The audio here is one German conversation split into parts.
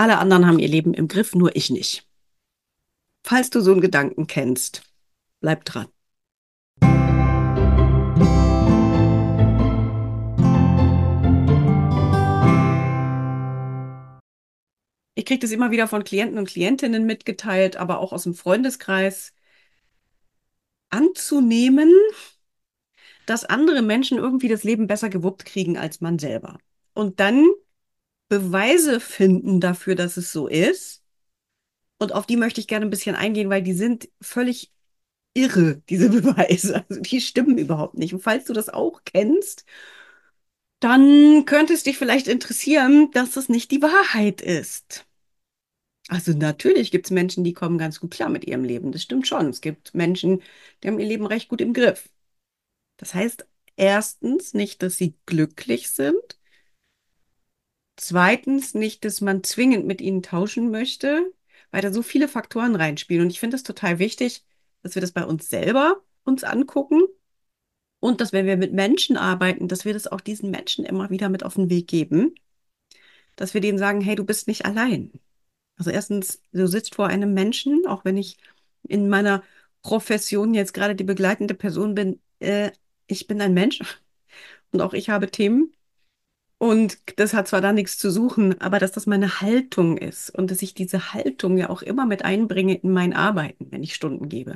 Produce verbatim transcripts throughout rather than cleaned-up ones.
Alle anderen haben ihr Leben im Griff, nur ich nicht. Falls du so einen Gedanken kennst, bleib dran. Ich kriege das immer wieder von Klienten und Klientinnen mitgeteilt, aber auch aus dem Freundeskreis, anzunehmen, dass andere Menschen irgendwie das Leben besser gewuppt kriegen als man selber. Und dann Beweise finden dafür, dass es so ist. Und auf die möchte ich gerne ein bisschen eingehen, weil die sind völlig irre, diese Beweise. Also die stimmen überhaupt nicht. Und falls du das auch kennst, dann könnte es dich vielleicht interessieren, dass das nicht die Wahrheit ist. Also natürlich gibt es Menschen, die kommen ganz gut klar mit ihrem Leben. Das stimmt schon. Es gibt Menschen, die haben ihr Leben recht gut im Griff. Das heißt erstens nicht, dass sie glücklich sind. Zweitens nicht, dass man zwingend mit ihnen tauschen möchte, weil da so viele Faktoren reinspielen. Und ich finde es total wichtig, dass wir das bei uns selber uns angucken und dass, wenn wir mit Menschen arbeiten, dass wir das auch diesen Menschen immer wieder mit auf den Weg geben, dass wir denen sagen, hey, du bist nicht allein. Also erstens, du sitzt vor einem Menschen, auch wenn ich in meiner Profession jetzt gerade die begleitende Person bin, äh, ich bin ein Mensch und auch ich habe Themen. Und das hat zwar da nichts zu suchen, aber dass das meine Haltung ist und dass ich diese Haltung ja auch immer mit einbringe in mein Arbeiten, wenn ich Stunden gebe.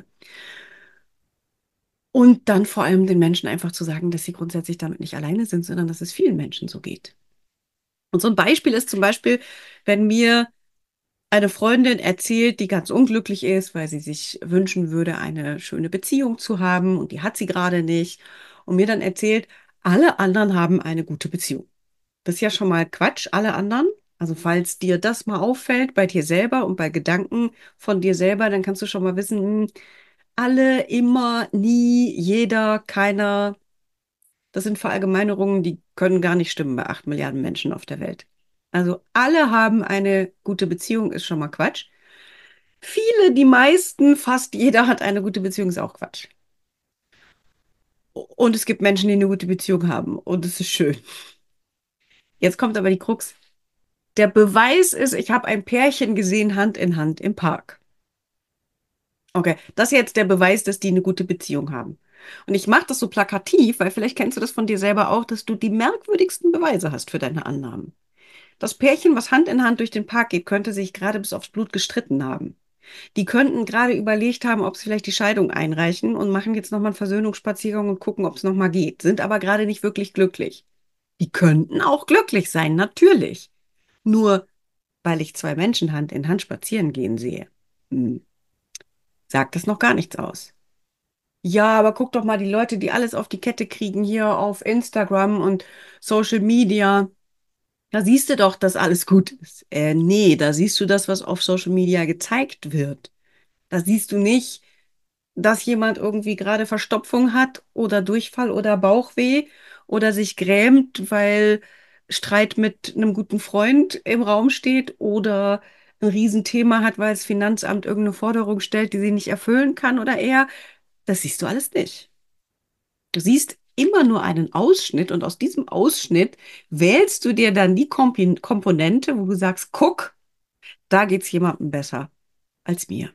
Und dann vor allem den Menschen einfach zu sagen, dass sie grundsätzlich damit nicht alleine sind, sondern dass es vielen Menschen so geht. Und so ein Beispiel ist zum Beispiel, wenn mir eine Freundin erzählt, die ganz unglücklich ist, weil sie sich wünschen würde, eine schöne Beziehung zu haben und die hat sie gerade nicht. Und mir dann erzählt, alle anderen haben eine gute Beziehung. Das ist ja schon mal Quatsch, alle anderen. Also falls dir das mal auffällt bei dir selber und bei Gedanken von dir selber, dann kannst du schon mal wissen, hm, alle, immer, nie, jeder, keiner. Das sind Verallgemeinerungen, die können gar nicht stimmen bei acht Milliarden Menschen auf der Welt. Also alle haben eine gute Beziehung, ist schon mal Quatsch. Viele, die meisten, fast jeder hat eine gute Beziehung, ist auch Quatsch. Und es gibt Menschen, die eine gute Beziehung haben. Und es ist schön. Jetzt kommt aber die Krux. Der Beweis ist, ich habe ein Pärchen gesehen, Hand in Hand im Park. Okay, das ist jetzt der Beweis, dass die eine gute Beziehung haben. Und ich mache das so plakativ, weil vielleicht kennst du das von dir selber auch, dass du die merkwürdigsten Beweise hast für deine Annahmen. Das Pärchen, was Hand in Hand durch den Park geht, könnte sich gerade bis aufs Blut gestritten haben. Die könnten gerade überlegt haben, ob sie vielleicht die Scheidung einreichen und machen jetzt nochmal einen Versöhnungsspaziergang und gucken, ob es nochmal geht. Sind aber gerade nicht wirklich glücklich. Die könnten auch glücklich sein, natürlich. Nur weil ich zwei Menschen Hand in Hand spazieren gehen sehe, hm, sagt das noch gar nichts aus. Ja, aber guck doch mal, die Leute, die alles auf die Kette kriegen hier auf Instagram und Social Media, da siehst du doch, dass alles gut ist. Äh, nee, da siehst du das, was auf Social Media gezeigt wird. Da siehst du nicht, dass jemand irgendwie gerade Verstopfung hat oder Durchfall oder Bauchweh oder sich grämt, weil Streit mit einem guten Freund im Raum steht oder ein Riesenthema hat, weil das Finanzamt irgendeine Forderung stellt, die sie nicht erfüllen kann oder er. Das siehst du alles nicht. Du siehst immer nur einen Ausschnitt und aus diesem Ausschnitt wählst du dir dann die Kompi- Komponente, wo du sagst, guck, da geht's jemandem besser als mir.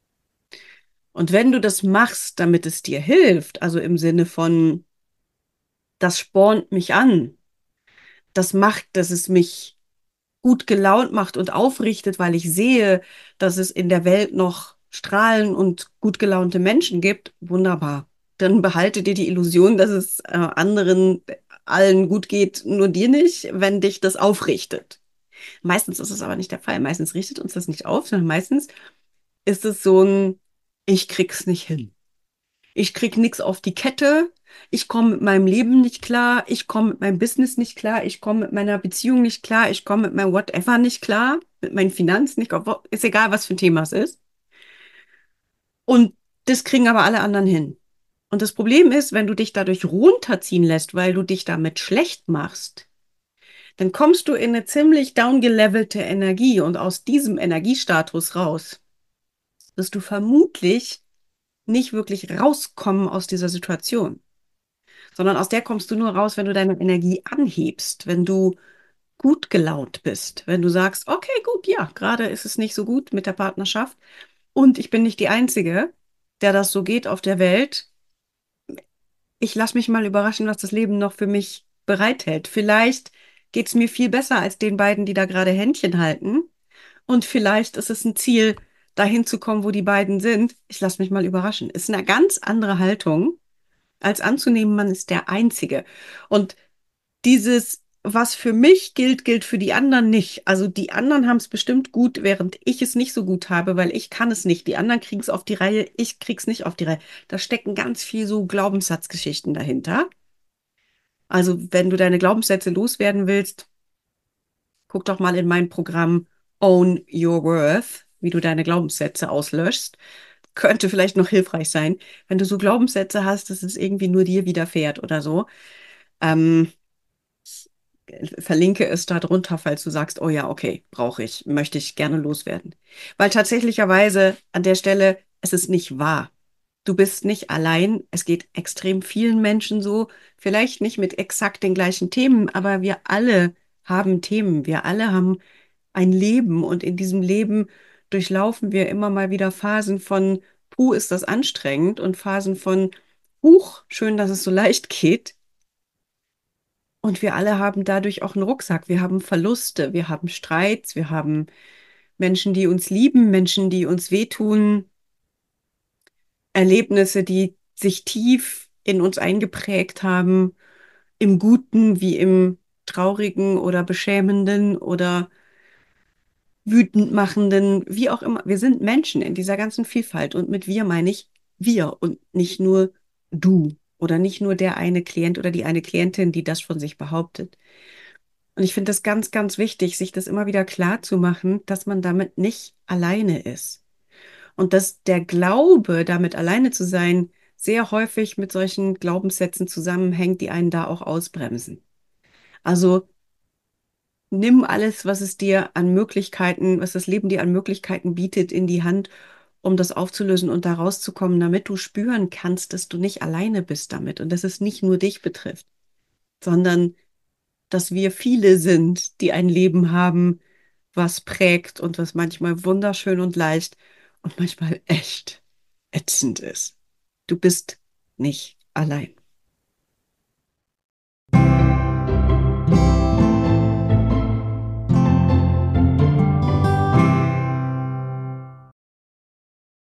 Und wenn du das machst, damit es dir hilft, also im Sinne von, das spornt mich an, das macht, dass es mich gut gelaunt macht und aufrichtet, weil ich sehe, dass es in der Welt noch strahlen und gut gelaunte Menschen gibt, wunderbar. Dann behalte dir die Illusion, dass es äh, anderen allen gut geht, nur dir nicht, wenn dich das aufrichtet. Meistens ist es aber nicht der Fall. Meistens richtet uns das nicht auf, sondern meistens ist es so ein, ich krieg's nicht hin. Ich krieg nichts auf die Kette. Ich komme mit meinem Leben nicht klar. Ich komme mit meinem Business nicht klar. Ich komme mit meiner Beziehung nicht klar. Ich komme mit meinem Whatever nicht klar. Mit meinen Finanzen nicht klar. Ist egal, was für ein Thema es ist. Und das kriegen aber alle anderen hin. Und das Problem ist, wenn du dich dadurch runterziehen lässt, weil du dich damit schlecht machst, dann kommst du in eine ziemlich downgelevelte Energie und aus diesem Energiestatus raus wirst du vermutlich nicht wirklich rauskommen aus dieser Situation, sondern aus der kommst du nur raus, wenn du deine Energie anhebst, wenn du gut gelaunt bist, wenn du sagst, okay, gut, Und ja, gerade ist es nicht so gut mit der Partnerschaft. Und ich bin nicht die Einzige, der das so geht auf der Welt. Ich lasse mich mal überraschen, was das Leben noch für mich bereithält. Vielleicht geht es mir viel besser als den beiden, die da gerade Händchen halten. Und vielleicht ist es ein Ziel, dahin zu kommen, wo die beiden sind. Ich lasse mich mal überraschen. Ist eine ganz andere Haltung, als anzunehmen, man ist der Einzige. Und dieses, was für mich gilt, gilt für die anderen nicht. Also die anderen haben es bestimmt gut, während ich es nicht so gut habe, weil ich kann es nicht. Die anderen kriegen es auf die Reihe, ich krieg's nicht auf die Reihe. Da stecken ganz viel so Glaubenssatzgeschichten dahinter. Also wenn du deine Glaubenssätze loswerden willst, guck doch mal in mein Programm Own Your Worth, wie du deine Glaubenssätze auslöschst. Könnte vielleicht noch hilfreich sein, wenn du so Glaubenssätze hast, dass es irgendwie nur dir widerfährt oder so. Ähm, Verlinke es da drunter, falls du sagst, oh ja, okay, brauche ich, möchte ich gerne loswerden. Weil tatsächlicherweise an der Stelle, es ist nicht wahr. Du bist nicht allein. Es geht extrem vielen Menschen so. Vielleicht nicht mit exakt den gleichen Themen, aber wir alle haben Themen. Wir alle haben ein Leben und in diesem Leben durchlaufen wir immer mal wieder Phasen von, puh, ist das anstrengend und Phasen von, huch, schön, dass es so leicht geht. Und wir alle haben dadurch auch einen Rucksack. Wir haben Verluste, wir haben Streits, wir haben Menschen, die uns lieben, Menschen, die uns wehtun, Erlebnisse, die sich tief in uns eingeprägt haben, im Guten wie im Traurigen oder Beschämenden oder wütend machenden, wie auch immer. Wir sind Menschen in dieser ganzen Vielfalt. Und mit wir meine ich wir und nicht nur du oder nicht nur der eine Klient oder die eine Klientin, die das von sich behauptet. Und ich finde das ganz, ganz wichtig, sich das immer wieder klar zu machen, dass man damit nicht alleine ist. Und dass der Glaube, damit alleine zu sein, sehr häufig mit solchen Glaubenssätzen zusammenhängt, die einen da auch ausbremsen. Also nimm alles, was es dir an Möglichkeiten, was das Leben dir an Möglichkeiten bietet, in die Hand, um das aufzulösen und da rauszukommen, damit du spüren kannst, dass du nicht alleine bist damit und dass es nicht nur dich betrifft, sondern dass wir viele sind, die ein Leben haben, was prägt und was manchmal wunderschön und leicht und manchmal echt ätzend ist. Du bist nicht allein.